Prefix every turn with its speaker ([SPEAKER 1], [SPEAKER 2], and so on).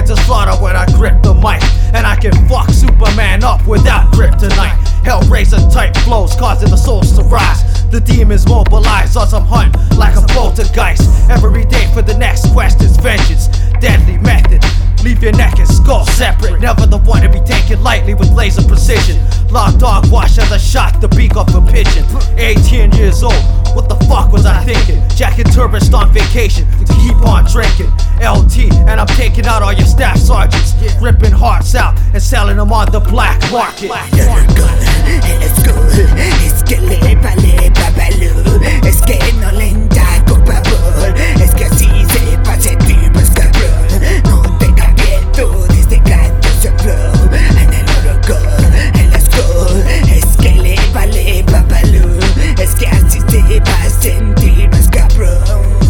[SPEAKER 1] prepared to slaughter when I grip the mic. And I can fuck Superman up without kryptonite. Hellraiser type flows causing the souls to rise. The demons mobilize as I'm hunting like a poltergeist. Every day for the next question's vengeance. Deadly method, leave your neck and skull separate. Never the one to be taken lightly with laser precision. Lost dog wash as I shot the beak off a pigeon. 18 years old, what the fuck was I thinking? Jack and Turbist on vacation to keep on drinking. LT, and I'm taking out all your staff sergeants. Ripping hearts out and selling them on the black market.
[SPEAKER 2] Let's go, es que le vale babalú, es que no le indago babol, es que así se pase tipos cabrón, no tenga miedo de este grandioso flow, en el horror, en las go, es que le vale babalú, es que así se pasen tipos cabrón.